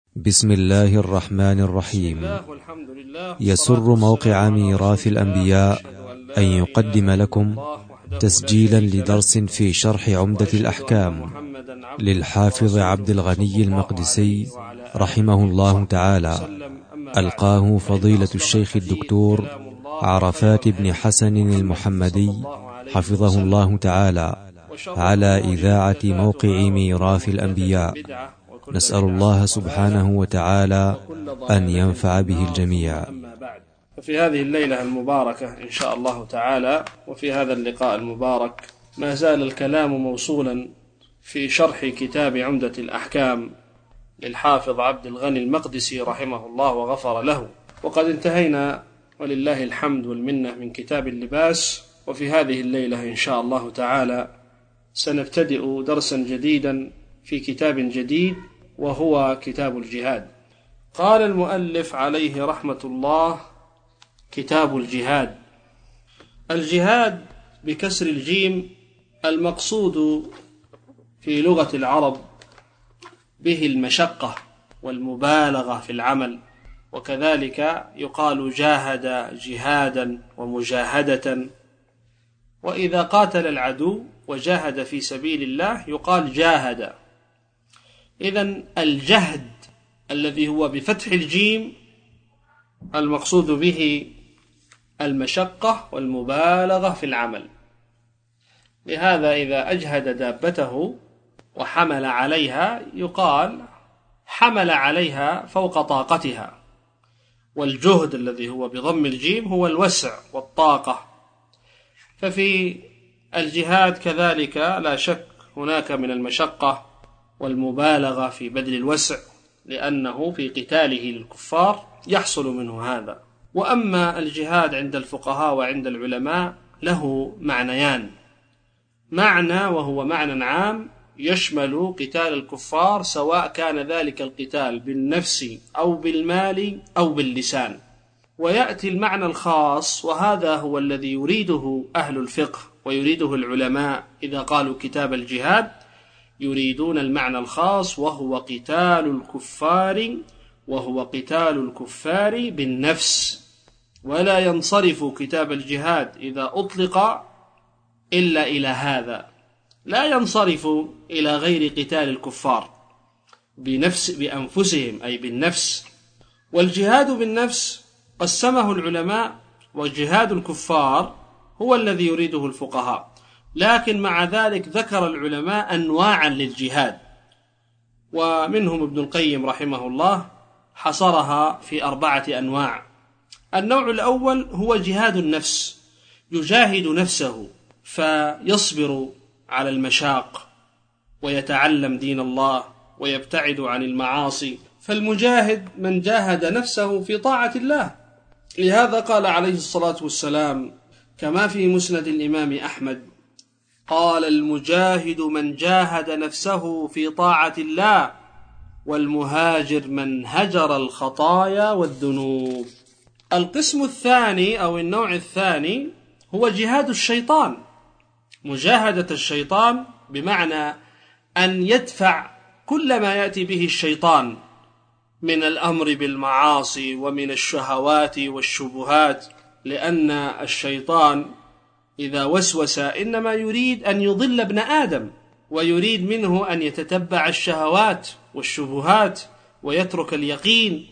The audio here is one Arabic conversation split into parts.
بسم الله الرحمن الرحيم. يسر موقع ميراث الأنبياء أن يقدم لكم تسجيلا لدرس في شرح عمدة الأحكام للحافظ عبد الغني المقدسي رحمه الله تعالى، ألقاه فضيلة الشيخ الدكتور عرفات بن حسن المحمدي حفظه الله تعالى على إذاعة موقع ميراث الأنبياء. نسأل الله سبحانه وتعالى أن ينفع به الجميع. ففي هذه الليلة المباركة إن شاء الله تعالى، وفي هذا اللقاء المبارك، ما زال الكلام موصولا في شرح كتاب عمدة الأحكام للحافظ عبد الغني المقدسي رحمه الله وغفر له. وقد انتهينا ولله الحمد والمنة من كتاب اللباس، وفي هذه الليلة إن شاء الله تعالى سنبتدئ درسا جديدا في كتاب جديد، وهو كتاب الجهاد. قال المؤلف عليه رحمة الله: كتاب الجهاد. الجهاد بكسر الجيم المقصود في لغة العرب به المشقة والمبالغة في العمل، وكذلك يقال جاهد جهادا ومجاهدة. وإذا قاتل العدو وجاهد في سبيل الله يقال جاهد. إذن الجهد الذي هو بفتح الجيم المقصود به المشقة والمبالغة في العمل. لهذا إذا أجهد دابته وحمل عليها يقال حمل عليها فوق طاقتها. والجهد الذي هو بضم الجيم هو الوسع والطاقة. ففي الجهاد كذلك لا شك هناك من المشقة والمبالغة في بذل الوسع، لأنه في قتاله للكفار يحصل منه هذا. وأما الجهاد عند الفقهاء وعند العلماء له معنيان: معنى وهو معنى عام يشمل قتال الكفار، سواء كان ذلك القتال بالنفس أو بالمال أو باللسان. ويأتي المعنى الخاص، وهذا هو الذي يريده أهل الفقه ويريده العلماء إذا قالوا كتاب الجهاد، يريدون المعنى الخاص وهو قتال الكفار بالنفس. ولا ينصرف كتاب الجهاد إذا أطلق إلا إلى هذا، لا ينصرف إلى غير قتال الكفار بأنفسهم أي بالنفس. والجهاد بالنفس قسمه العلماء، وجهاد الكفار هو الذي يريده الفقهاء. لكن مع ذلك ذكر العلماء أنواعا للجهاد، ومنهم ابن القيم رحمه الله حصرها في 4 أنواع. النوع الأول هو جهاد النفس، يجاهد نفسه فيصبر على المشاق ويتعلم دين الله ويبتعد عن المعاصي. فالمجاهد من جاهد نفسه في طاعة الله. لهذا قال عليه الصلاة والسلام كما في مسند الإمام أحمد: قال: المجاهد من جاهد نفسه في طاعة الله، والمهاجر من هجر الخطايا والذنوب. القسم الثاني أو النوع الثاني هو جهاد الشيطان، مجاهدة الشيطان بمعنى أن يدفع كل ما يأتي به الشيطان من الأمر بالمعاصي ومن الشهوات والشبهات، لأن الشيطان إذا وسوس إنما يريد أن يضل ابن آدم، ويريد منه أن يتتبع الشهوات والشبهات ويترك اليقين،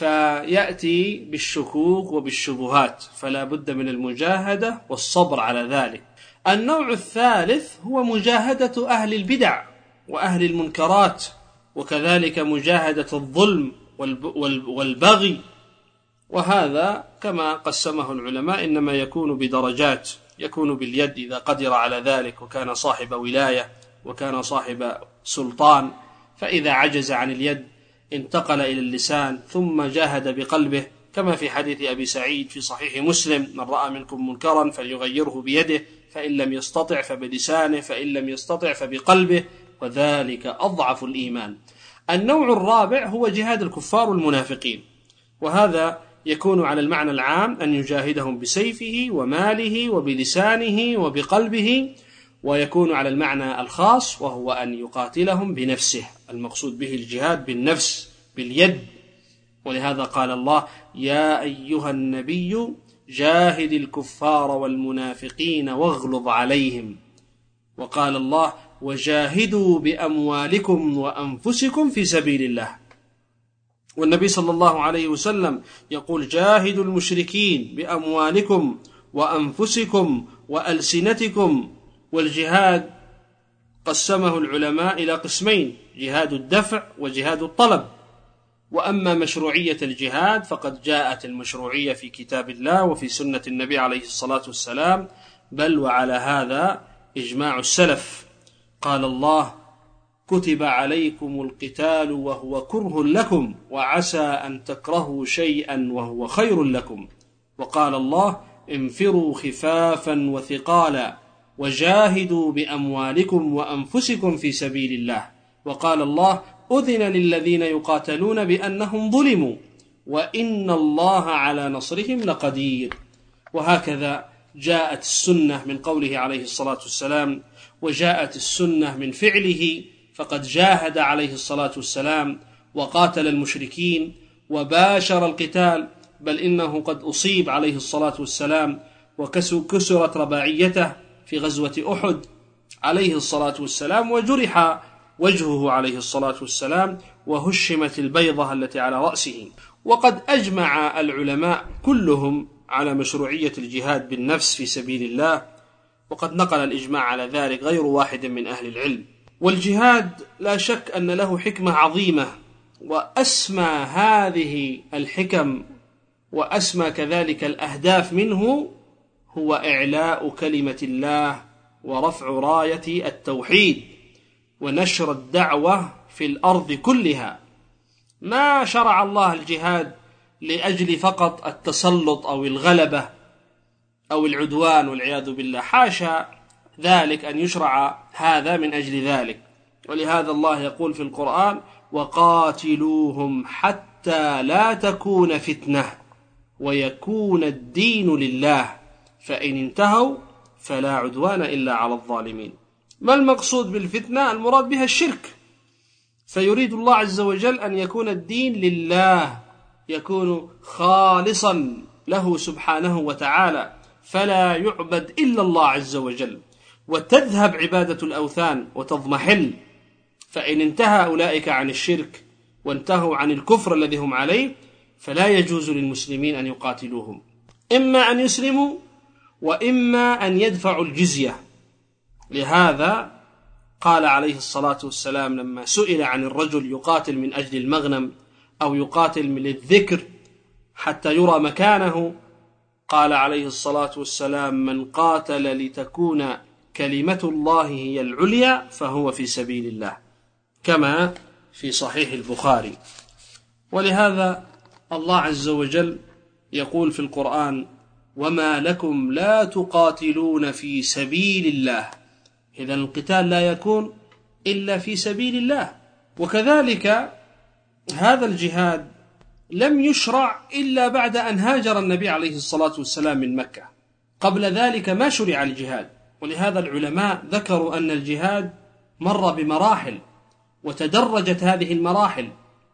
فيأتي بالشكوك وبالشبهات. فلا بد من المجاهدة والصبر على ذلك. النوع الثالث هو مجاهدة أهل البدع وأهل المنكرات، وكذلك مجاهدة الظلم والبغي. وهذا كما قسمه العلماء إنما يكون بدرجات، يكون باليد إذا قدر على ذلك وكان صاحب ولاية وكان صاحب سلطان، فإذا عجز عن اليد انتقل إلى اللسان ثم جاهد بقلبه، كما في حديث أبي سعيد في صحيح مسلم: من رأى منكم منكرا فليغيره بيده، فإن لم يستطع فبلسانه، فإن لم يستطع فبقلبه، وذلك أضعف الإيمان. النوع الرابع هو جهاد الكفار والمنافقين، وهذا يكون على المعنى العام أن يجاهدهم بسيفه وماله وبلسانه وبقلبه، ويكون على المعنى الخاص وهو أن يقاتلهم بنفسه. المقصود به الجهاد بالنفس، باليد. ولهذا قال الله: يا أيها النبي جاهد الكفار والمنافقين واغلظ عليهم. وقال الله: وجاهدوا بأموالكم وأنفسكم في سبيل الله. والنبي صلى الله عليه وسلم يقول: جاهدوا المشركين بأموالكم وأنفسكم وألسنتكم. والجهاد قسمه العلماء إلى قسمين: جهاد الدفع وجهاد الطلب. وأما مشروعية الجهاد فقد جاءت المشروعية في كتاب الله وفي سنة النبي عليه الصلاة والسلام، بل وعلى هذا إجماع السلف. قال الله: كتب عليكم القتال وهو كره لكم وعسى أن تكرهوا شيئا وهو خير لكم. وقال الله: انفروا خفافا وثقالا وجاهدوا بأموالكم وأنفسكم في سبيل الله. وقال الله: أذن للذين يقاتلون بأنهم ظلموا وإن الله على نصرهم لقدير. وهكذا جاءت السنة من قوله عليه الصلاة والسلام، وجاءت السنة من فعله، فقد جاهد عليه الصلاة والسلام وقاتل المشركين وباشر القتال، بل إنه قد أصيب عليه الصلاة والسلام وكسرت رباعيته في غزوة أحد عليه الصلاة والسلام، وجرح وجهه عليه الصلاة والسلام، وهشمت البيضة التي على رأسه. وقد أجمع العلماء كلهم على مشروعية الجهاد بالنفس في سبيل الله، وقد نقل الإجماع على ذلك غير واحد من أهل العلم. والجهاد لا شك أن له حكمة عظيمة، وأسمى هذه الحكم وأسمى كذلك الأهداف منه هو إعلاء كلمة الله ورفع راية التوحيد ونشر الدعوة في الأرض كلها. ما شرع الله الجهاد لأجل فقط التسلط أو الغلبة أو العدوان والعياذ بالله، حاشا ذلك أن يشرع هذا من أجل ذلك. ولهذا الله يقول في القرآن: وقاتلوهم حتى لا تكون فتنة ويكون الدين لله فإن انتهوا فلا عدوان إلا على الظالمين. ما المقصود بالفتنة؟ المراد بها الشرك، فيريد الله عز وجل أن يكون الدين لله، يكون خالصا له سبحانه وتعالى، فلا يعبد إلا الله عز وجل، وتذهب عبادة الأوثان وتضمحل. فإن انتهى أولئك عن الشرك وانتهوا عن الكفر الذي هم عليه فلا يجوز للمسلمين أن يقاتلوهم، إما أن يسلموا وإما أن يدفعوا الجزية. لهذا قال عليه الصلاة والسلام لما سئل عن الرجل يقاتل من أجل المغنم أو يقاتل من الذكر حتى يرى مكانه، قال عليه الصلاة والسلام: من قاتل لتكون كلمة الله هي العليا فهو في سبيل الله، كما في صحيح البخاري. ولهذا الله عز وجل يقول في القرآن: وما لكم لا تقاتلون في سبيل الله. إذن القتال لا يكون إلا في سبيل الله. وكذلك هذا الجهاد لم يشرع إلا بعد أن هاجر النبي عليه الصلاة والسلام من مكة، قبل ذلك ما شرع الجهاد. ولهذا العلماء ذكروا أن الجهاد مر بمراحل وتدرجت هذه المراحل.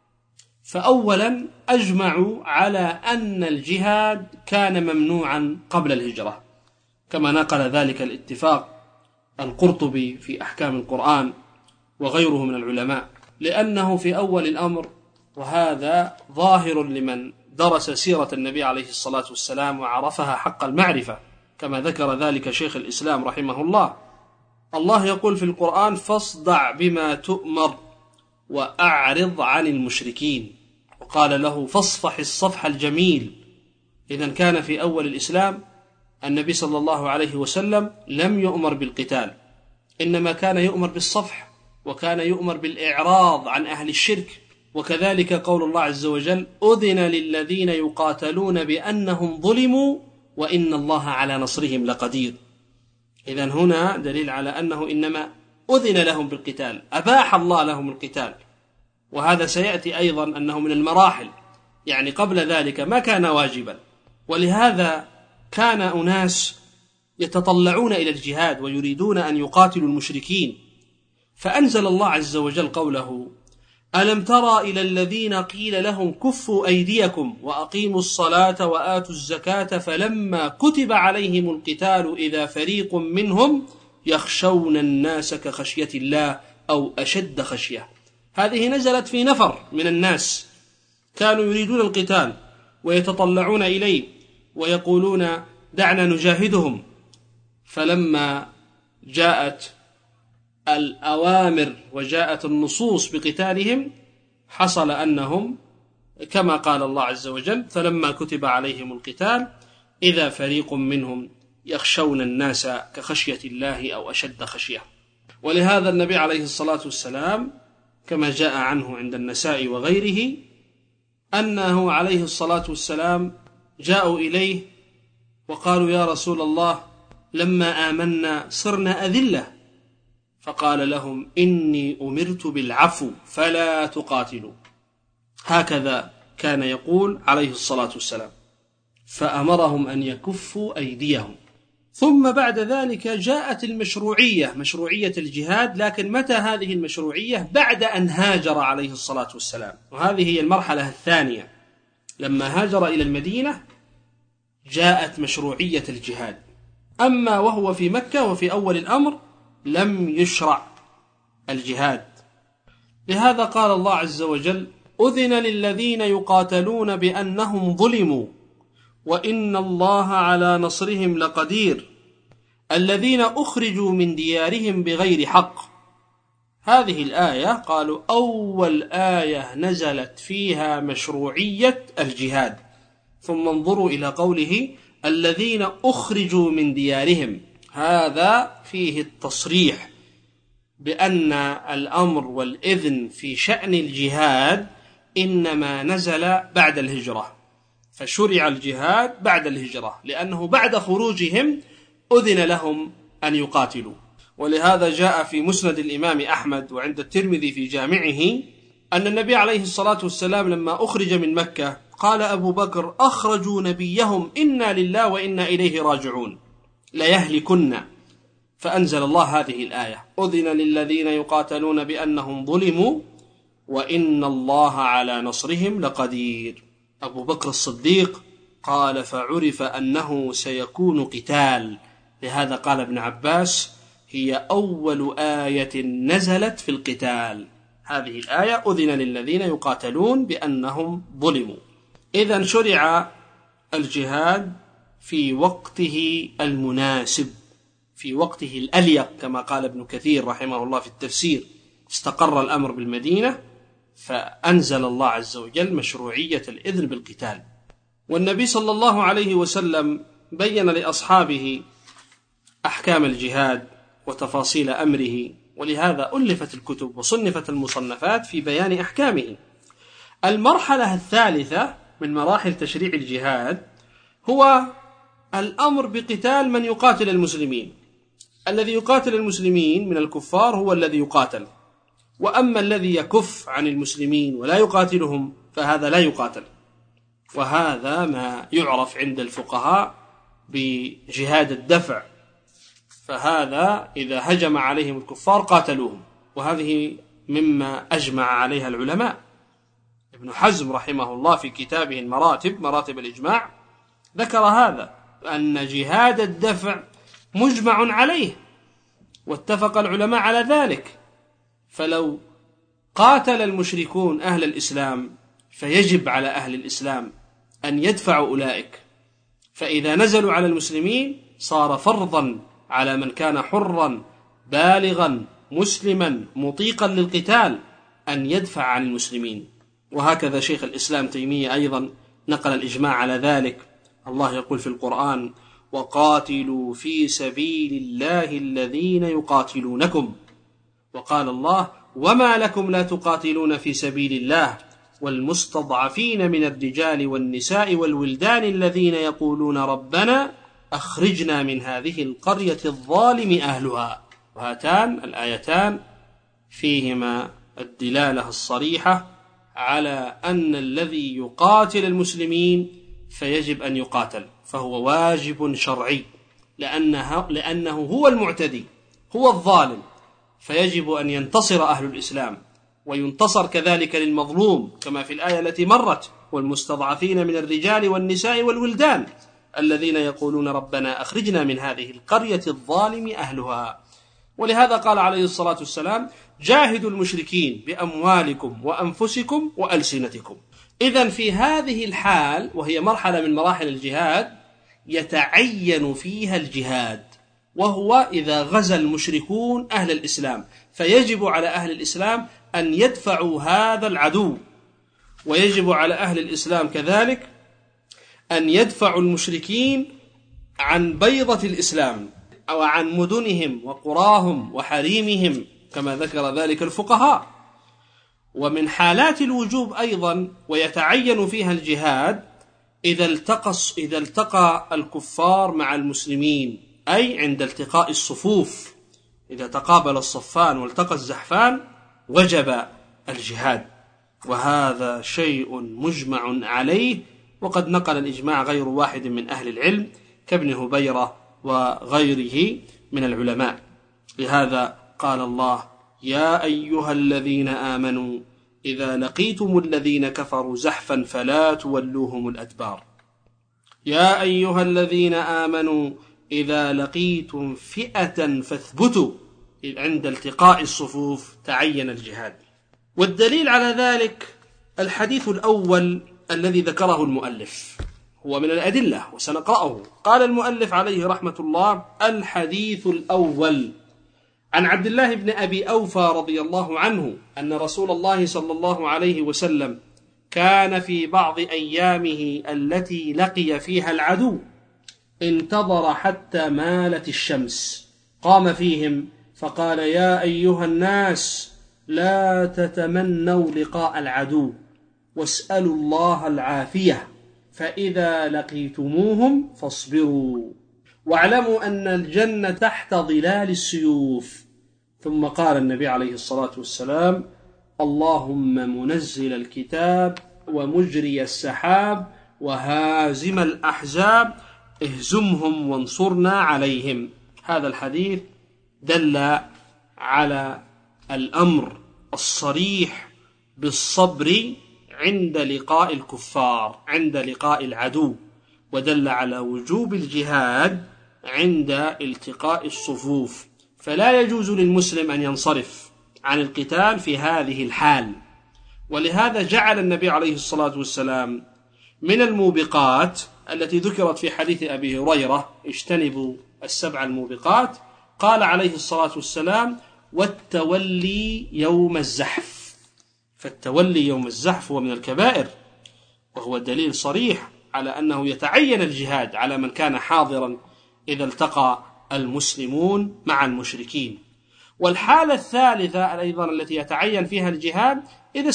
فأولا أجمعوا على أن الجهاد كان ممنوعا قبل الهجرة، كما نقل ذلك الاتفاق القرطبي في أحكام القرآن وغيره من العلماء، لأنه في أول الأمر، وهذا ظاهر لمن درس سيرة النبي عليه الصلاة والسلام وعرفها حق المعرفة، كما ذكر ذلك شيخ الإسلام رحمه الله. الله يقول في القرآن: فاصدع بما تؤمر وأعرض عن المشركين، وقال له: فاصفح الصفح الجميل. إذن كان في أول الإسلام النبي صلى الله عليه وسلم لم يؤمر بالقتال، إنما كان يؤمر بالصفح، وكان يؤمر بالإعراض عن أهل الشرك. وكذلك قول الله عز وجل: أذن للذين يقاتلون بأنهم ظلموا وإن الله على نصرهم لقدير. إذن هنا دليل على أنه إنما أذن لهم بالقتال، أباح الله لهم القتال. وهذا سيأتي أيضا أنه من المراحل، يعني قبل ذلك ما كان واجبا. ولهذا كان أناس يتطلعون إلى الجهاد ويريدون أن يقاتلوا المشركين، فأنزل الله عز وجل قوله: ألم ترى إلى الذين قيل لهم كفوا أيديكم وأقيموا الصلاة وآتوا الزكاة فلما كتب عليهم القتال إذا فريق منهم يخشون الناس كخشية الله أو أشد خشية. هذه نزلت في نفر من الناس كانوا يريدون القتال ويتطلعون إليه ويقولون دعنا نجاهدهم، فلما جاءت الأوامر وجاءت النصوص بقتالهم حصل أنهم كما قال الله عز وجل فلما كتب عليهم القتال إذا فريق منهم يخشون الناس كخشية الله أو أشد خشية. ولهذا النبي عليه الصلاة والسلام كما جاء عنه عند النساء وغيره أنه عليه الصلاة والسلام جاءوا إليه وقالوا يا رسول الله لما آمنا صرنا أذلة، فقال لهم إني أمرت بالعفو فلا تقاتلوا. هكذا كان يقول عليه الصلاة والسلام، فأمرهم أن يكفوا أيديهم. ثم بعد ذلك جاءت مشروعية الجهاد، لكن متى هذه المشروعية؟ بعد أن هاجر عليه الصلاة والسلام، وهذه هي المرحلة الثانية. لما هاجر إلى المدينة جاءت مشروعية الجهاد، أما وهو في مكة وفي أول الأمر لم يشرع الجهاد. لهذا قال الله عز وجل أذن للذين يقاتلون بأنهم ظلموا وإن الله على نصرهم لقدير الذين أخرجوا من ديارهم بغير حق. هذه الآية قالوا أول آية نزلت فيها مشروعية الجهاد، ثم انظروا إلى قوله الذين أخرجوا من ديارهم، هذا فيه التصريح بأن الأمر والإذن في شأن الجهاد إنما نزل بعد الهجرة، فشرع الجهاد بعد الهجرة لأنه بعد خروجهم أذن لهم أن يقاتلوا. ولهذا جاء في مسند الإمام أحمد وعند الترمذي في جامعه أن النبي عليه الصلاة والسلام لما أخرج من مكة قال أبو بكر أخرجوا نبيهم إنا لله وإنا إليه راجعون ليهلكن، فأنزل الله هذه الآية أذن للذين يقاتلون بأنهم ظلموا وإن الله على نصرهم لقدير. أبو بكر الصديق قال فعرف أنه سيكون قتال، لهذا قال ابن عباس هي أول آية نزلت في القتال، هذه الآية أذن للذين يقاتلون بأنهم ظلموا. إذن شرع الجهاد في وقته المناسب، في وقته الأليق، كما قال ابن كثير رحمه الله في التفسير استقر الأمر بالمدينة فأنزل الله عز وجل مشروعية الإذن بالقتال. والنبي صلى الله عليه وسلم بين لأصحابه أحكام الجهاد وتفاصيل أمره، ولهذا ألفت الكتب وصنفت المصنفات في بيان أحكامه. المرحلة الثالثة من مراحل تشريع الجهاد هو الأمر بقتال من يقاتل المسلمين. الذي يقاتل المسلمين من الكفار هو الذي يقاتل، وأما الذي يكف عن المسلمين ولا يقاتلهم فهذا لا يقاتل، وهذا ما يعرف عند الفقهاء بجهاد الدفع، فهذا إذا هجم عليهم الكفار قاتلوهم، وهذه مما أجمع عليها العلماء. ابن حزم رحمه الله في كتابه مراتب الإجماع ذكر هذا، أن جهاد الدفع مجمع عليه واتفق العلماء على ذلك، فلو قاتل المشركون أهل الإسلام فيجب على أهل الإسلام أن يدفعوا أولئك، فإذا نزلوا على المسلمين صار فرضا على من كان حرا بالغا مسلما مطيقا للقتال أن يدفع عن المسلمين. وهكذا شيخ الإسلام تيمية أيضا نقل الإجماع على ذلك. الله يقول في القرآن وقاتلوا في سبيل الله الذين يقاتلونكم، وقال الله وما لكم لا تقاتلون في سبيل الله والمستضعفين من الرجال والنساء والولدان الذين يقولون ربنا أخرجنا من هذه القرية الظالم أهلها. وهاتان الآيتان فيهما الدلالة الصريحة على أن الذي يقاتل المسلمين فيجب أن يقاتل، فهو واجب شرعي، لأنه هو المعتدي هو الظالم، فيجب أن ينتصر أهل الإسلام وينتصر كذلك للمظلوم كما في الآية التي مرت: والمستضعفين من الرجال والنساء والولدان الذين يقولون ربنا أخرجنا من هذه القرية الظالم أهلها. ولهذا قال عليه الصلاة والسلام: جاهدوا المشركين بأموالكم وأنفسكم وألسنتكم. إذن في هذه الحال، وهي مرحلة من مراحل الجهاد، يتعين فيها الجهاد، وهو إذا غزا المشركون أهل الإسلام، فيجب على أهل الإسلام أن يدفعوا هذا العدو، ويجب على أهل الإسلام كذلك أن يدفعوا المشركين عن بيضة الإسلام أو عن مدنهم وقراهم وحريمهم كما ذكر ذلك الفقهاء. ومن حالات الوجوب أيضا ويتعين فيها الجهاد إذا التقى الكفار مع المسلمين، أي عند التقاء الصفوف، إذا تقابل الصفان والتقى الزحفان وجب الجهاد، وهذا شيء مجمع عليه، وقد نقل الإجماع غير واحد من أهل العلم كابن هبيرة وغيره من العلماء. لهذا قال الله: يا أيها الذين آمنوا إذا لقيتم الذين كفروا زحفا فلا تولوهم الأدبار. يا أيها الذين آمنوا إذا لقيتم فئة فاثبتوا. عند التقاء الصفوف تعين الجهاد. والدليل على ذلك الحديث الأول الذي ذكره المؤلف، هو من الأدلة وسنقرأه. قال المؤلف عليه رحمة الله: الحديث الأول عن عبد الله بن أبي أوفى رضي الله عنه أن رسول الله صلى الله عليه وسلم كان في بعض أيامه التي لقي فيها العدو انتظر حتى مالت الشمس، قام فيهم فقال: يا أيها الناس لا تتمنوا لقاء العدو واسألوا الله العافية، فإذا لقيتموهم فاصبروا واعلموا أن الجنة تحت ظلال السيوف. ثم قال النبي عليه الصلاة والسلام: اللهم منزل الكتاب ومجري السحاب وهازم الأحزاب اهزمهم وانصرنا عليهم. هذا الحديث دل على الأمر الصريح بالصبر عند لقاء الكفار، عند لقاء العدو، ودل على وجوب الجهاد عند التقاء الصفوف، فلا يجوز للمسلم أن ينصرف عن القتال في هذه الحال. ولهذا جعل النبي عليه الصلاة والسلام من الموبقات التي ذكرت في حديث أبي هريرة: اجتنبوا السبع الموبقات، قال عليه الصلاة والسلام: والتولي يوم الزحف. فالتولي يوم الزحف هو من الكبائر، وهو دليل صريح على أنه يتعين الجهاد على من كان حاضرا إذا التقى المسلمون مع المشركين. والحالة الثالثة أيضا التي يتعين فيها الجهاد إذا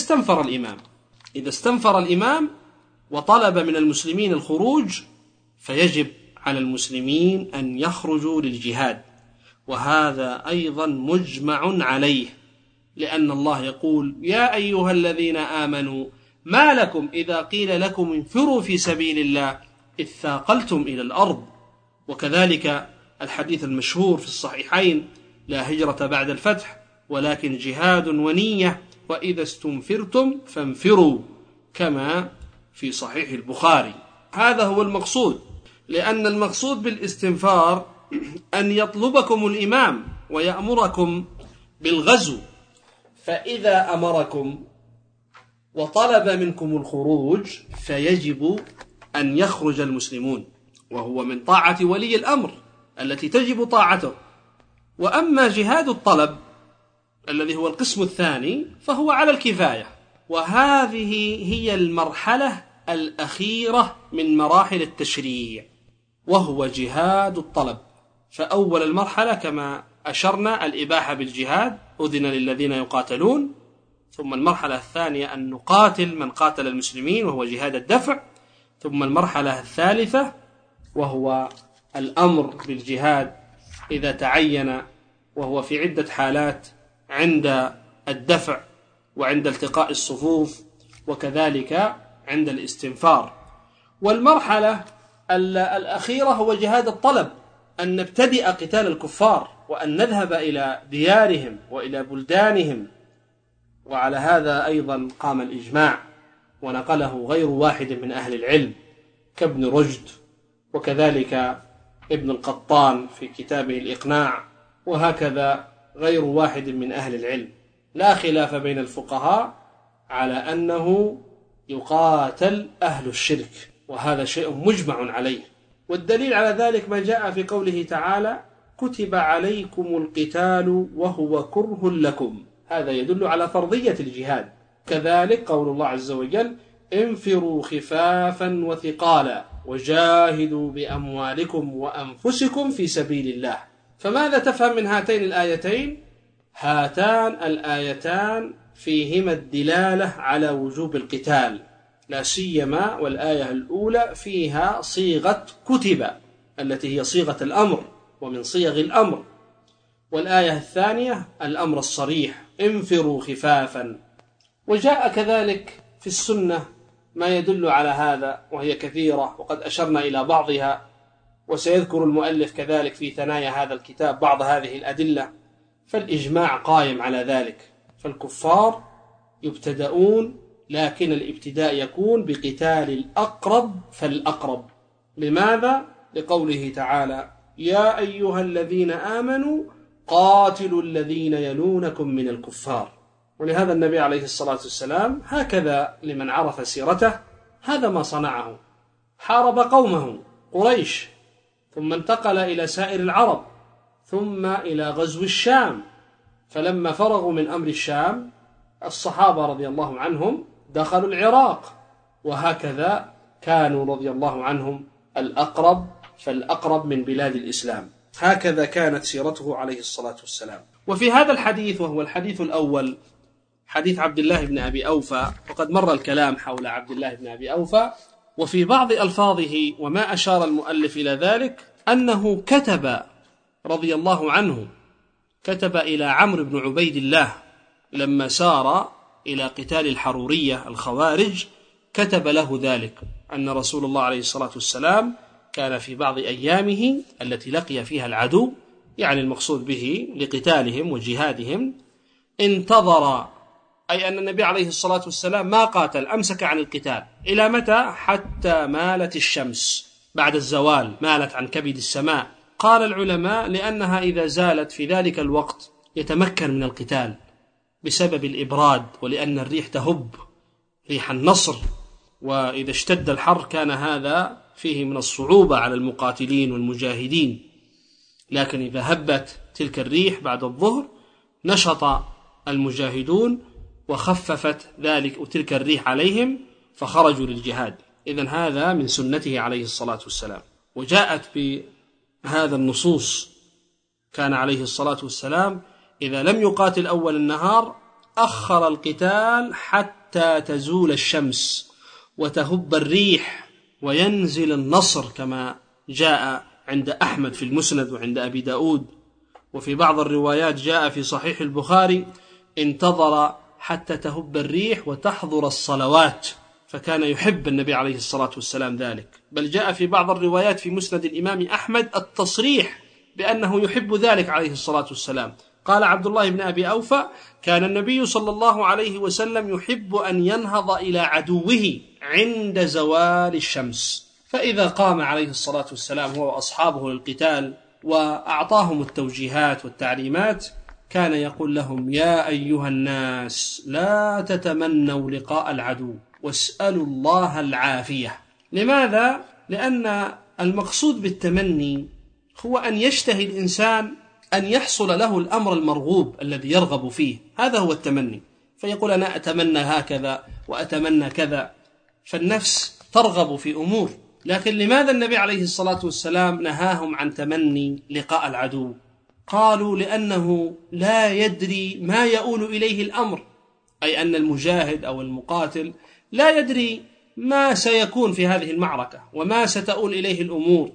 استنفر الإمام وطلب من المسلمين الخروج، فيجب على المسلمين أن يخرجوا للجهاد، وهذا أيضا مجمع عليه، لأن الله يقول: يا أيها الذين آمنوا ما لكم إذا قيل لكم انفروا في سبيل الله إذ ثاقلتم إلى الأرض. وكذلك الحديث المشهور في الصحيحين: لا هجرة بعد الفتح ولكن جهاد ونية، وإذا استنفرتم فانفروا، كما في صحيح البخاري. هذا هو المقصود، لأن المقصود بالاستنفار أن يطلبكم الإمام ويأمركم بالغزو، فإذا أمركم وطلب منكم الخروج فيجب أن يخرج المسلمون، وهو من طاعة ولي الأمر التي تجب طاعته. وأما جهاد الطلب الذي هو القسم الثاني فهو على الكفاية، وهذه هي المرحلة الأخيرة من مراحل التشريع، وهو جهاد الطلب. فأول المرحلة كما أشرنا الإباحة بالجهاد، أذن للذين يقاتلون. ثم المرحلة الثانية أن نقاتل من قاتل المسلمين وهو جهاد الدفع. ثم المرحلة الثالثة وهو الأمر بالجهاد إذا تعين، وهو في عدة حالات: عند الدفع وعند التقاء الصفوف وكذلك عند الاستنفار. والمرحلة الأخيرة هو جهاد الطلب، أن نبتدئ قتال الكفار وأن نذهب إلى ديارهم وإلى بلدانهم وعلى هذا أيضا قام الإجماع ونقله غير واحد من أهل العلم كابن رشد، وكذلك ابن القطان في كتابه الإقناع، وهكذا غير واحد من أهل العلم. لا خلاف بين الفقهاء على أنه يقاتل أهل الشرك، وهذا شيء مجمع عليه. والدليل على ذلك ما جاء في قوله تعالى: كتب عليكم القتال وهو كره لكم، هذا يدل على فرضية الجهاد. كذلك قول الله عز وجل: انفروا خفافا وثقالا وجاهدوا بأموالكم وأنفسكم في سبيل الله. فماذا تفهم من هاتين الآيتين؟ هاتان الآيتان فيهما الدلالة على وجوب القتال، لا سيما والآية الأولى فيها صيغة كتب التي هي صيغة الأمر ومن صيغ الأمر، والآية الثانية الأمر الصريح: انفروا خفافا. وجاء كذلك في السنة ما يدل على هذا وهي كثيرة، وقد أشرنا إلى بعضها، وسيذكر المؤلف كذلك في ثنايا هذا الكتاب بعض هذه الأدلة. فالإجماع قائم على ذلك، فالكفار يبتدؤون، لكن الابتداء يكون بقتال الأقرب فالأقرب. لماذا؟ لقوله تعالى: يا أيها الذين آمنوا قاتلوا الذين يلونكم من الكفار. ولهذا النبي عليه الصلاة والسلام هكذا لمن عرف سيرته هذا ما صنعه، حارب قومه قريش، ثم انتقل إلى سائر العرب، ثم إلى غزو الشام. فلما فرغوا من أمر الشام الصحابة رضي الله عنهم دخلوا العراق، وهكذا كانوا رضي الله عنهم الأقرب فالأقرب من بلاد الإسلام. هكذا كانت سيرته عليه الصلاة والسلام. وفي هذا الحديث، وهو الحديث الأول، حديث عبد الله بن أبي أوفى، وقد مر الكلام حول عبد الله بن أبي أوفى، وفي بعض ألفاظه وما أشار المؤلف إلى ذلك أنه كتب رضي الله عنه، كتب إلى عمرو بن عبيد الله لما سار إلى قتال الحرورية الخوارج، كتب له ذلك أن رسول الله عليه الصلاة والسلام كان في بعض أيامه التي لقي فيها العدو، يعني المقصود به لقتالهم وجهادهم، انتظر، أي أن النبي عليه الصلاة والسلام ما قاتل، أمسك عن القتال إلى متى؟ حتى مالت الشمس بعد الزوال، مالت عن كبد السماء. قال العلماء لأنها إذا زالت في ذلك الوقت يتمكن من القتال بسبب الإبراد، ولأن الريح تهب ريح النصر، وإذا اشتد الحر كان هذا فيه من الصعوبة على المقاتلين والمجاهدين. لكن إذا هبت تلك الريح بعد الظهر نشط المجاهدون وخففت ذلك وتلك الريح عليهم فخرجوا للجهاد. إذن هذا من سنته عليه الصلاة والسلام. وجاءت بهذا النصوص، كان عليه الصلاة والسلام إذا لم يقاتل أول النهار أخر القتال حتى تزول الشمس وتهب الريح وينزل النصر، كما جاء عند أحمد في المسند وعند أبي داود. وفي بعض الروايات جاء في صحيح البخاري: انتظر حتى تهب الريح وتحضر الصلوات، فكان يحب النبي عليه الصلاة والسلام ذلك. بل جاء في بعض الروايات في مسند الإمام أحمد التصريح بأنه يحب ذلك عليه الصلاة والسلام. قال عبد الله بن أبي أوفى: كان النبي صلى الله عليه وسلم يحب أن ينهض إلى عدوه عند زوال الشمس، فإذا قام عليه الصلاة والسلام هو وأصحابه للقتال وأعطاهم التوجيهات والتعليمات، كان يقول لهم: يا أيها الناس لا تتمنوا لقاء العدو واسألوا الله العافية. لماذا؟ لأن المقصود بالتمني هو أن يشتهي الإنسان أن يحصل له الأمر المرغوب الذي يرغب فيه، هذا هو التمني. فيقول: أنا أتمنى هكذا وأتمنى كذا، فالنفس ترغب في أمور. لكن لماذا النبي عليه الصلاة والسلام نهاهم عن تمني لقاء العدو؟ قالوا: لأنه لا يدري ما يؤول إليه الأمر، أي أن المجاهد أو المقاتل لا يدري ما سيكون في هذه المعركة وما ستؤول إليه الأمور،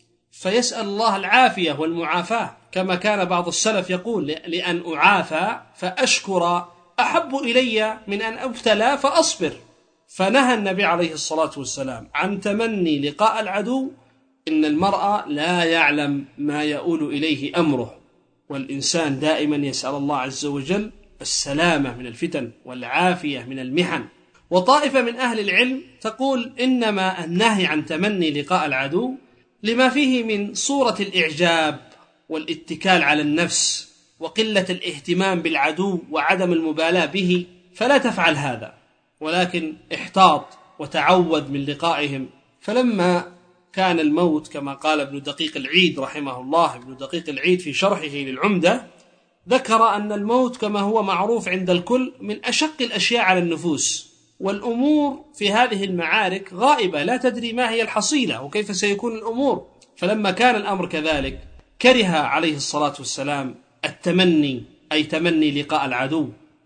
فيسأل الله العافية والمعافاة، كما كان بعض السلف يقول: لأن أعافى فأشكر أحب إلي من أن أبتلى فأصبر. فنهى النبي عليه الصلاة والسلام عن تمني لقاء العدو. إن المرء لا يعلم ما يؤول إليه أمره، والإنسان دائما يسأل الله عز وجل السلامة من الفتن والعافية من المحن. وطائفة من أهل العلم تقول إنما النهي عن تمني لقاء العدو لما فيه من صورة الإعجاب والاتكال على النفس وقلة الاهتمام بالعدو وعدم المبالاة به، فلا تفعل هذا، ولكن احتاط وتعوذ من لقائهم. فلما كان الموت كما قال ابن دقيق العيد رحمه الله، ابن دقيق العيد في شرحه للعمدة ذكر أن الموت كما هو معروف عند الكل من أشق الأشياء على النفوس، والأمور في هذه المعارك غائبة لا تدري ما هي الحصيلة وكيف سيكون الأمور. فلما كان الأمر كذلك كره عليه الصلاة والسلام التمني، أي تمني لقاء العدو،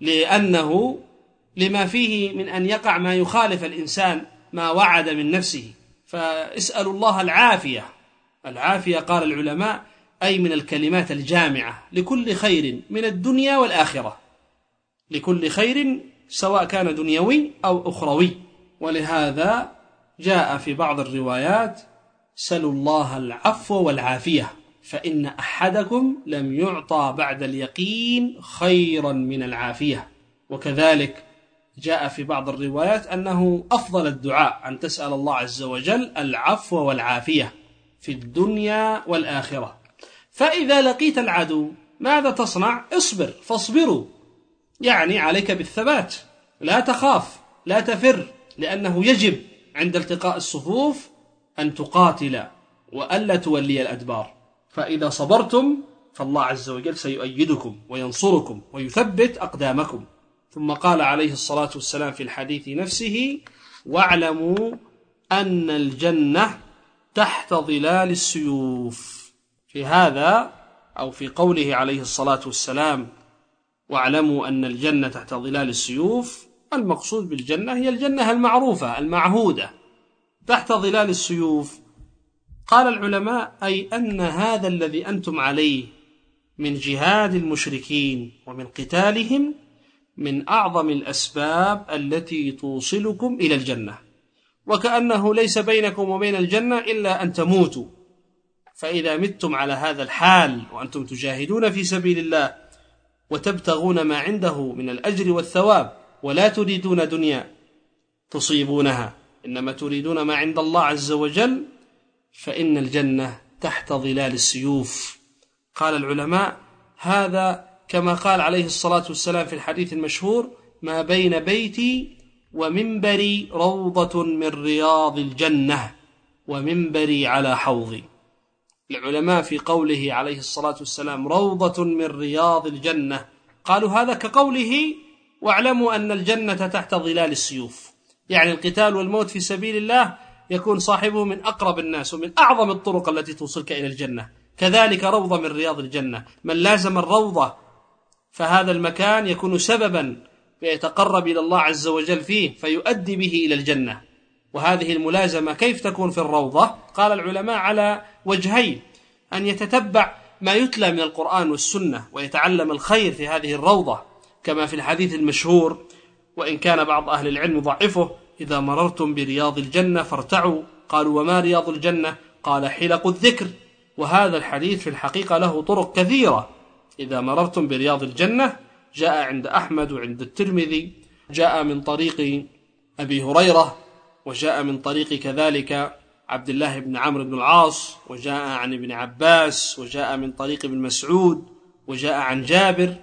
لأنه لما فيه من أن يقع ما يخالف الإنسان ما وعد من نفسه. فاسألوا الله العافية. العافية قال العلماء أي من الكلمات الجامعة لكل خير من الدنيا والآخرة، لكل خير سواء كان دنيوي أو أخروي. ولهذا جاء في بعض الروايات سلوا الله العفو والعافية فإن أحدكم لم يعطى بعد اليقين خيرا من العافية. وكذلك جاء في بعض الروايات أنه أفضل الدعاء أن تسأل الله عز وجل العفو والعافية في الدنيا والآخرة. فإذا لقيت العدو ماذا تصنع؟ اصبر، فاصبروا، يعني عليك بالثبات، لا تخاف لا تفر، لأنه يجب عند التقاء الصفوف أن تقاتل وألا تولي الأدبار. فإذا صبرتم فالله عز وجل سيؤيدكم وينصركم ويثبت أقدامكم. ثم قال عليه الصلاة والسلام في الحديث نفسه: واعلموا أن الجنة تحت ظلال السيوف. في هذا أو في قوله عليه الصلاة والسلام واعلموا أن الجنة تحت ظلال السيوف، المقصود بالجنة هي الجنة المعروفة المعهودة تحت ظلال السيوف. قال العلماء أي أن هذا الذي أنتم عليه من جهاد المشركين ومن قتالهم من أعظم الأسباب التي توصلكم إلى الجنة، وكأنه ليس بينكم وبين الجنة إلا أن تموتوا. فإذا متم على هذا الحال وأنتم تجاهدون في سبيل الله وتبتغون ما عنده من الأجر والثواب ولا تريدون دنيا تصيبونها، إنما تريدون ما عند الله عز وجل، فإن الجنة تحت ظلال السيوف. قال العلماء هذا كما قال عليه الصلاة والسلام في الحديث المشهور: ما بين بيتي ومنبري روضة من رياض الجنة ومنبري على حوضي. العلماء في قوله عليه الصلاة والسلام روضة من رياض الجنة قالوا هذا كقوله واعلموا أن الجنة تحت ظلال السيوف، يعني القتال والموت في سبيل الله يكون صاحبه من أقرب الناس ومن أعظم الطرق التي توصلك إلى الجنة. كذلك روضة من رياض الجنة، من لازم الروضة فهذا المكان يكون سببا فيتقرب إلى الله عز وجل فيه فيؤدي به إلى الجنة. وهذه الملازمة كيف تكون في الروضة؟ قال العلماء على وجهين: أن يتتبع ما يتلى من القرآن والسنة ويتعلم الخير في هذه الروضة، كما في الحديث المشهور وإن كان بعض أهل العلم ضعفه: إذا مررتم برياض الجنة فارتعوا. قالوا وما رياض الجنة؟ قال حلق الذكر. وهذا الحديث في الحقيقة له طرق كثيرة. إذا مررتم برياض الجنة جاء عند أحمد وعند الترمذي، جاء من طريق أبي هريرة، وجاء من طريق كذلك عبد الله بن عمرو بن العاص، وجاء عن ابن عباس، وجاء من طريق ابن مسعود، وجاء عن جابر،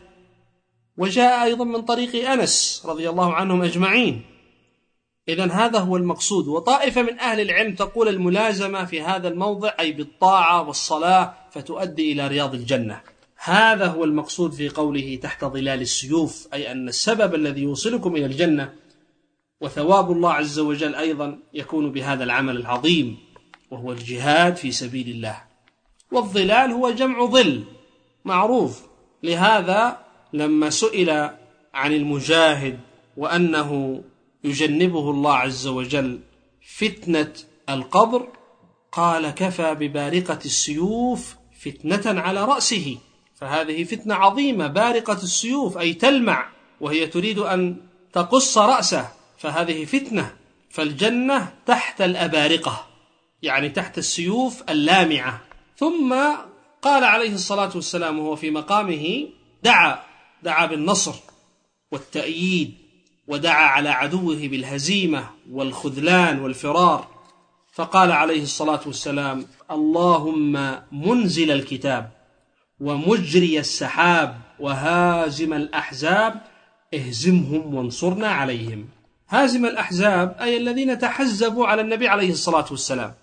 وجاء أيضا من طريق أنس رضي الله عنهم أجمعين. إذن هذا هو المقصود. وطائفة من أهل العلم تقول الملازمة في هذا الموضع أي بالطاعة والصلاة فتؤدي إلى رياض الجنة. هذا هو المقصود في قوله تحت ظلال السيوف، أي أن السبب الذي يوصلكم إلى الجنة وثواب الله عز وجل أيضا يكون بهذا العمل العظيم وهو الجهاد في سبيل الله. والظلال هو جمع ظل معروف. لهذا لما سئل عن المجاهد وأنه يجنبه الله عز وجل فتنة القبر قال كفى ببارقة السيوف فتنة على رأسه. فهذه فتنة عظيمة، بارقة السيوف أي تلمع وهي تريد أن تقص رأسه، فهذه فتنة. فالجنة تحت الأبارقة يعني تحت السيوف اللامعة. ثم قال عليه الصلاة والسلام وهو في مقامه دعا بالنصر والتأييد، ودعا على عدوه بالهزيمة والخذلان والفرار، فقال عليه الصلاة والسلام: اللهم منزل الكتاب ومجري السحاب وهازم الأحزاب اهزمهم وانصرنا عليهم. هازم الأحزاب أي الذين تحزبوا على النبي عليه الصلاة والسلام.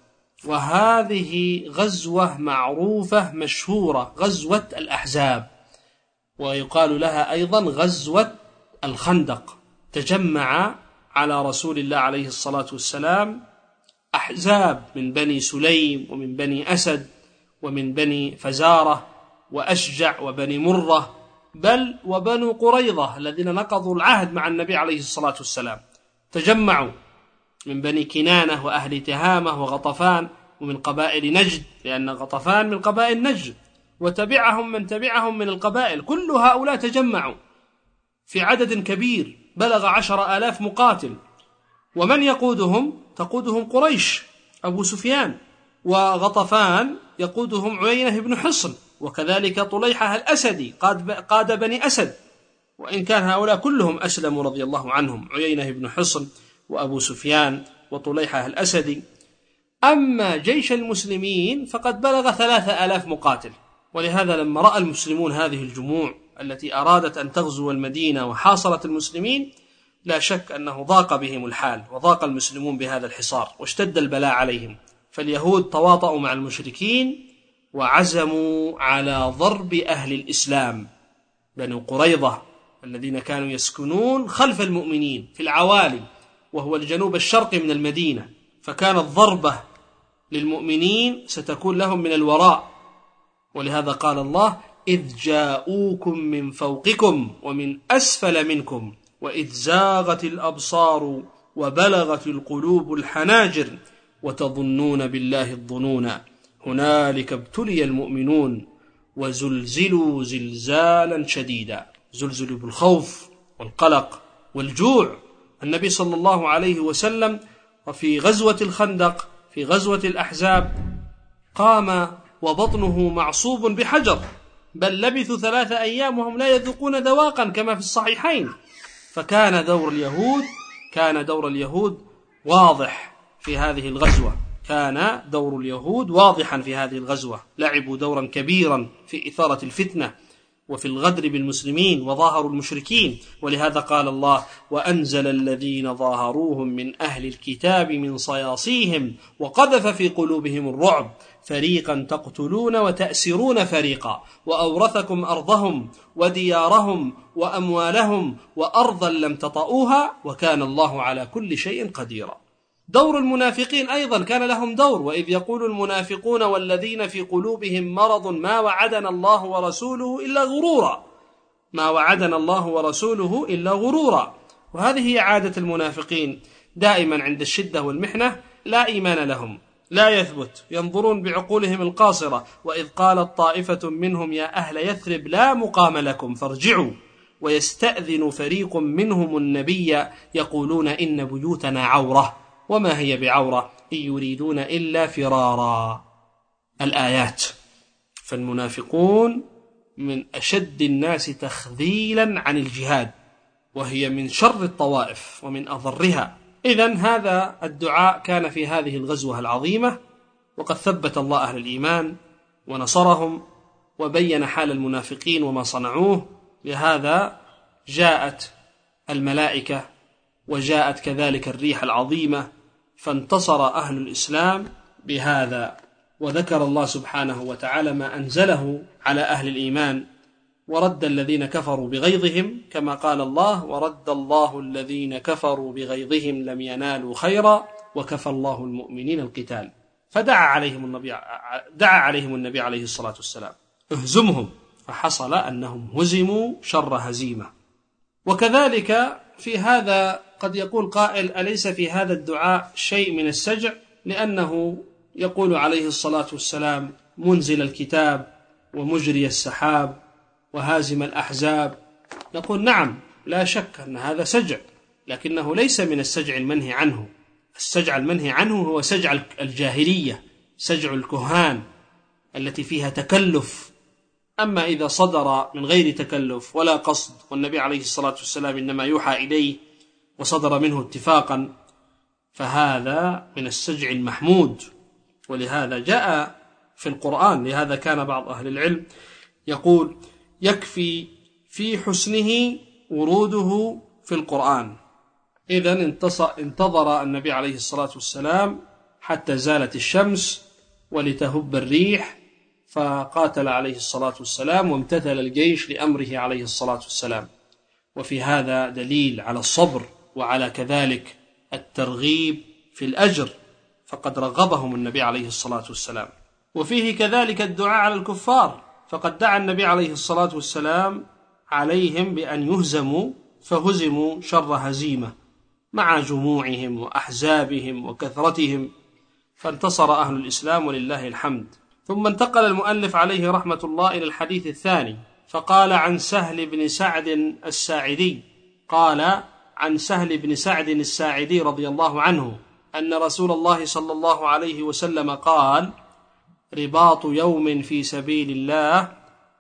وهذه غزوة معروفة مشهورة، غزوة الأحزاب، ويقال لها أيضا غزوة الخندق. تجمع على رسول الله عليه الصلاة والسلام أحزاب من بني سليم ومن بني أسد ومن بني فزارة وأشجع وبني مرة، بل وبنو قريظة الذين نقضوا العهد مع النبي عليه الصلاة والسلام. تجمعوا من بني كنانة وأهل تهامة وغطفان ومن قبائل نجد، لأن غطفان من قبائل نجد، وتبعهم من تبعهم من القبائل. كل هؤلاء تجمعوا في عدد كبير بلغ 10,000 مقاتل. ومن يقودهم؟ تقودهم قريش أبو سفيان، وغطفان يقودهم عيينة بن حصن، وكذلك طليحة الأسدي قاد بني أسد، وإن كان هؤلاء كلهم أسلموا رضي الله عنهم، عيينة بن حصن وأبو سفيان وطليحة الأسدي. أما جيش المسلمين فقد بلغ 3,000 مقاتل. ولهذا لما رأى المسلمون هذه الجموع التي أرادت أن تغزو المدينة وحاصرت المسلمين، لا شك أنه ضاق بهم الحال، وضاق المسلمون بهذا الحصار، واشتد البلاء عليهم. فاليهود تواطؤوا مع المشركين وعزموا على ضرب أهل الإسلام، بنو قريظة الذين كانوا يسكنون خلف المؤمنين في العوالي، وهو الجنوب الشرقي من المدينة، فكانت ضربة للمؤمنين ستكون لهم من الوراء. ولهذا قال الله: إذ جاءوكم من فوقكم ومن أسفل منكم وإذ زاغت الأبصار وبلغت القلوب الحناجر وتظنون بالله الظنون هنالك ابتلي المؤمنون وزلزلوا زلزالا شديدا. زلزلوا بالخوف والقلق والجوع. النبي صلى الله عليه وسلم وفي غزوة الخندق، في غزوة الأحزاب، قام وبطنه معصوب بحجر، بل لبثوا 3 أيام وهم لا يذوقون ذواقا كما في الصحيحين. فكان دور اليهود واضح في هذه الغزوة، كان دور اليهود واضحا في هذه الغزوة. لعبوا دورا كبيرا في إثارة الفتنة وفي الغدر بالمسلمين، وظاهروا المشركين. ولهذا قال الله: وأنزل الذين ظاهروهم من أهل الكتاب من صياصيهم وقذف في قلوبهم الرعب فريقا تقتلون وتأسرون فريقا وأورثكم أرضهم وديارهم وأموالهم وأرضا لم تطئوها وكان الله على كل شيء قديرا. دور المنافقين أيضا كان لهم دور. وإذ يقول المنافقون والذين في قلوبهم مرض ما وعدنا الله ورسوله إلا غرورا، ما وعدنا الله ورسوله إلا غرورا. وهذه هي عادة المنافقين، دائما عند الشدة والمحنة لا إيمان لهم، لا يثبت، ينظرون بعقولهم القاصرة. وإذ قالت طائفة منهم يا أهل يثرب لا مقام لكم فارجعوا ويستأذن فريق منهم النبي يقولون إن بيوتنا عورة وما هي بعورة إن يريدون إلا فرارا. الآيات. فالمنافقون من أشد الناس تخذيلا عن الجهاد، وهي من شر الطوائف ومن أضرها. إذن هذا الدعاء كان في هذه الغزوة العظيمة، وقد ثبت الله أهل الإيمان ونصرهم وبين حال المنافقين وما صنعوه. لهذا جاءت الملائكة وجاءت كذلك الريح العظيمة، فانتصر أهل الإسلام بهذا. وذكر الله سبحانه وتعالى ما أنزله على أهل الإيمان، ورد الذين كفروا بغيظهم، كما قال الله: ورد الله الذين كفروا بغيظهم لم ينالوا خيرا وكفى الله المؤمنين القتال. فدعا عليهم النبي عليه الصلاة والسلام: اهزمهم، فحصل أنهم هزموا شر هزيمة. وكذلك في هذا قد يقول قائل: أليس في هذا الدعاء شيء من السجع؟ لأنه يقول عليه الصلاة والسلام: منزل الكتاب ومجري السحاب وهازم الأحزاب. نقول نعم، لا شك أن هذا سجع، لكنه ليس من السجع المنهي عنه. السجع المنهي عنه هو سجع الجاهلية، سجع الكهان التي فيها تكلف أما إذا صدر من غير تكلف ولا قصد والنبي عليه الصلاة والسلام إنما يوحى إليه وصدر منه اتفاقا فهذا من السجع المحمود، ولهذا جاء في القرآن. لهذا كان بعض أهل العلم يقول يكفي في حسنه وروده في القرآن. إذن انتظر النبي عليه الصلاة والسلام حتى زالت الشمس ولتهب الريح، فقاتل عليه الصلاة والسلام وامتثل الجيش لأمره عليه الصلاة والسلام. وفي هذا دليل على الصبر وعلى كذلك الترغيب في الأجر، فقد رغبهم النبي عليه الصلاة والسلام. وفيه كذلك الدعاء على الكفار، فقد دعا النبي عليه الصلاة والسلام عليهم بأن يهزموا، فهزموا شر هزيمة مع جموعهم وأحزابهم وكثرتهم، فانتصر أهل الإسلام ولله الحمد. ثم انتقل المؤلف عليه رحمة الله إلى الحديث الثاني، فقال عن سهل بن سعد الساعدي قال عن سهل بن سعد الساعدي رضي الله عنه أن رسول الله صلى الله عليه وسلم قال: رباط يوم في سبيل الله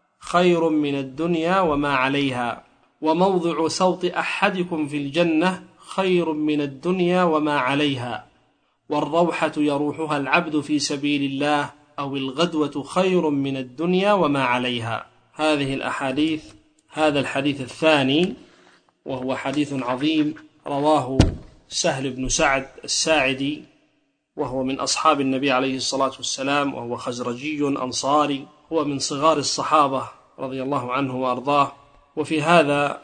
خير من الدنيا وما عليها، وموضع صوت أحدكم في الجنة خير من الدنيا وما عليها، والروحة يروحها العبد في سبيل الله أو الغدوة خير من الدنيا وما عليها. هذه الأحاديث، هذا الحديث الثاني وهو حديث عظيم رواه سهل بن سعد الساعدي، وهو من أصحاب النبي عليه الصلاة والسلام، وهو خزرجي أنصاري، هو من صغار الصحابة رضي الله عنه وأرضاه. وفي هذا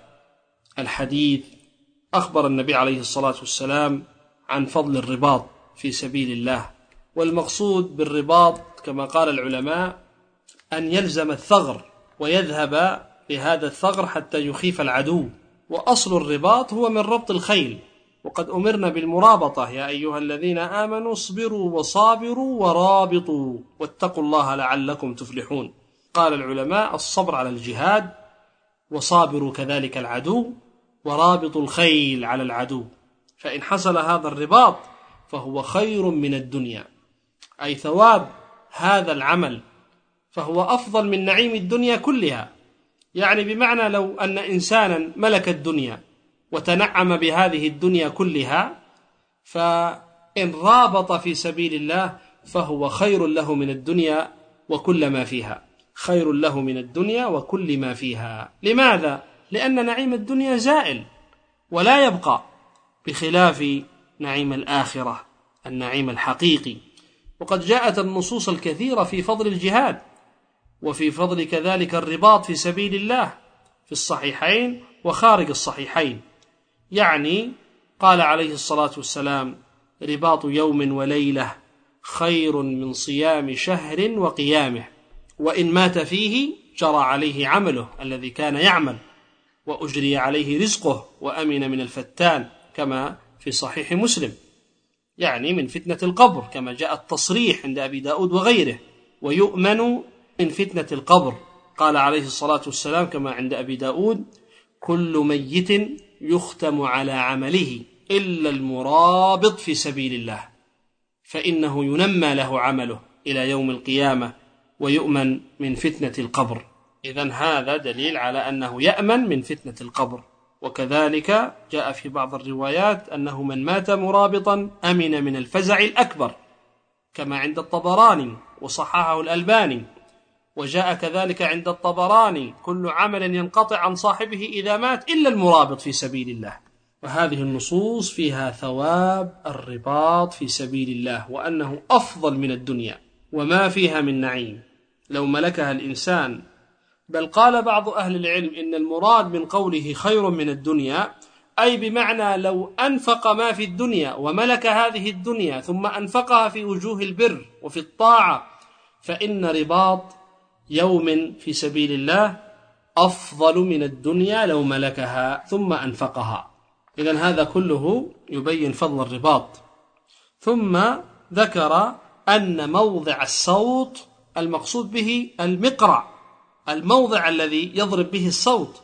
الحديث أخبر النبي عليه الصلاة والسلام عن فضل الرباط في سبيل الله. والمقصود بالرباط كما قال العلماء أن يلزم الثغر ويذهب بهذا الثغر حتى يخيف العدو. وأصل الرباط هو من ربط الخيل، وقد أمرنا بالمرابطة: يا أيها الذين آمنوا اصبروا وصابروا ورابطوا واتقوا الله لعلكم تفلحون. قال العلماء: الصبر على الجهاد، وصابروا كذلك العدو، ورابطوا الخيل على العدو. فإن حصل هذا الرباط فهو خير من الدنيا، أي ثواب هذا العمل فهو أفضل من نعيم الدنيا كلها. يعني بمعنى لو أن إنسانا ملك الدنيا وتنعم بهذه الدنيا كلها، فإن رابط في سبيل الله فهو خير له من الدنيا وكل ما فيها، خير له من الدنيا وكل ما فيها. لماذا؟ لأن نعيم الدنيا زائل ولا يبقى، بخلاف نعيم الآخرة النعيم الحقيقي. وقد جاءت النصوص الكثيرة في فضل الجهاد وفي فضل كذلك الرباط في سبيل الله في الصحيحين وخارج الصحيحين. يعني قال عليه الصلاة والسلام: رباط يوم وليلة خير من صيام شهر وقيامه، وإن مات فيه جرى عليه عمله الذي كان يعمل، وأجري عليه رزقه، وأمن من الفتان، كما في صحيح مسلم، يعني من فتنة القبر كما جاء التصريح عند أبي داود وغيره. ويؤمن من فتنة القبر، قال عليه الصلاة والسلام كما عند أبي داود: كل ميت يختم على عمله إلا المرابط في سبيل الله، فإنه ينمى له عمله إلى يوم القيامة ويؤمن من فتنة القبر. إذن هذا دليل على أنه يأمن من فتنة القبر. وكذلك جاء في بعض الروايات أنه من مات مرابطا أمن من الفزع الأكبر، كما عند الطبراني وصححه الألباني. وجاء كذلك عند الطبراني: كل عمل ينقطع عن صاحبه إذا مات إلا المرابط في سبيل الله. وهذه النصوص فيها ثواب الرباط في سبيل الله، وأنه أفضل من الدنيا وما فيها من نعيم لو ملكها الإنسان. بل قال بعض أهل العلم إن المراد من قوله خير من الدنيا أي بمعنى لو أنفق ما في الدنيا وملك هذه الدنيا ثم أنفقها في وجوه البر وفي الطاعة، فإن رباط يوم في سبيل الله أفضل من الدنيا لو ملكها ثم أنفقها. إذن هذا كله يبين فضل الرباط. ثم ذكر أن موضع الصوت المقصود به المقرع، الموضع الذي يضرب به الصوت،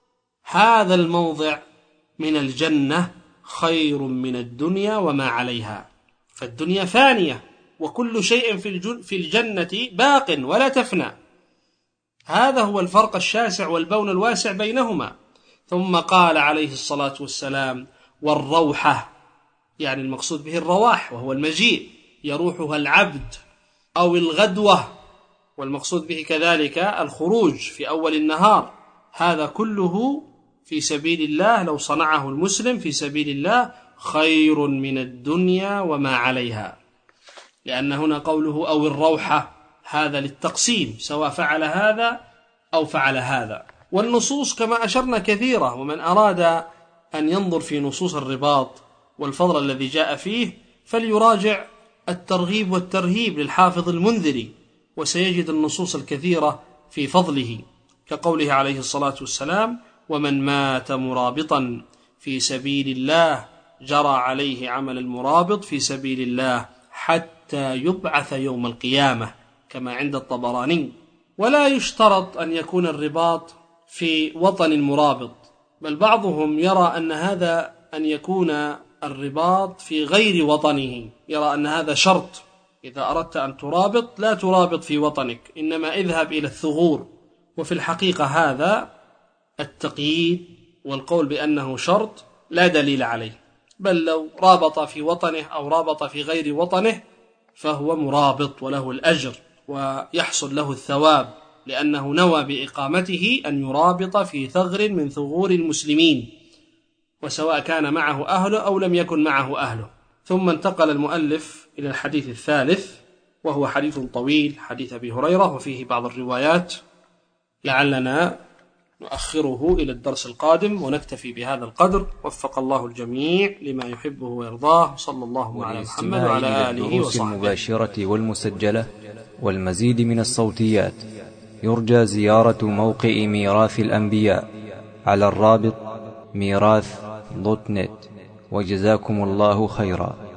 هذا الموضع من الجنة خير من الدنيا وما عليها. فالدنيا فانية وكل شيء في الجنة باق ولا تفنى، هذا هو الفرق الشاسع والبون الواسع بينهما. ثم قال عليه الصلاة والسلام: والروحة، يعني المقصود به الرواح وهو المجيء، يروحها العبد أو الغدوة، والمقصود به كذلك الخروج في أول النهار. هذا كله في سبيل الله، لو صنعه المسلم في سبيل الله خير من الدنيا وما عليها، لأن هنا قوله أو الروحة هذا للتقسيم، سواء فعل هذا أو فعل هذا. والنصوص كما أشرنا كثيرة، ومن أراد أن ينظر في نصوص الرباط والفضل الذي جاء فيه فليراجع الترغيب والترهيب للحافظ المنذري، وسيجد النصوص الكثيرة في فضله، كقوله عليه الصلاة والسلام: ومن مات مرابطا في سبيل الله جرى عليه عمل المرابط في سبيل الله حتى يبعث يوم القيامة، كما عند الطبراني. ولا يشترط أن يكون الرباط في وطن المرابط، بل بعضهم يرى أن هذا أن يكون الرباط في غير وطنه، يرى أن هذا شرط، إذا أردت أن ترابط لا ترابط في وطنك، إنما اذهب إلى الثغور. وفي الحقيقة هذا التقييد والقول بأنه شرط لا دليل عليه، بل لو رابط في وطنه أو رابط في غير وطنه فهو مرابط وله الأجر ويحصل له الثواب، لأنه نوى بإقامته أن يرابط في ثغر من ثغور المسلمين، وسواء كان معه أهله أو لم يكن معه أهله. ثم انتقل المؤلف إلى الحديث الثالث، وهو حديث طويل، حديث أبي هريرة، وفيه بعض الروايات، لعلنا نؤخره إلى الدرس القادم ونكتفي بهذا القدر. وفق الله الجميع لما يحبه ويرضاه، صلى الله على محمد وعلى آله وصحبه. المباشرة والمسجلة والمزيد من الصوتيات يرجى زيارة موقع ميراث الأنبياء على الرابط ميراث.net. وجزاكم الله خيرا.